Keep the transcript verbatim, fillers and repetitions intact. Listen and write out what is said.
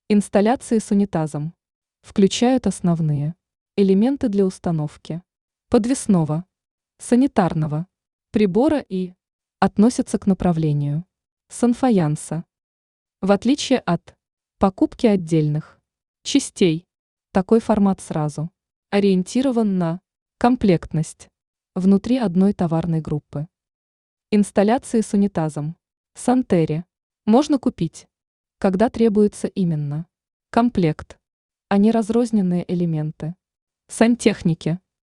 Инсталляции с унитазом. Включают основные элементы для установки подвесного, санитарного прибора и относятся к направлению санфаянса. В отличие от покупки отдельных частей, такой формат сразу ориентирован на комплектность внутри одной товарной группы. Инсталляции с унитазом. Сантере можно купить, когда требуется именно комплект, а не разрозненные элементы. Сантехники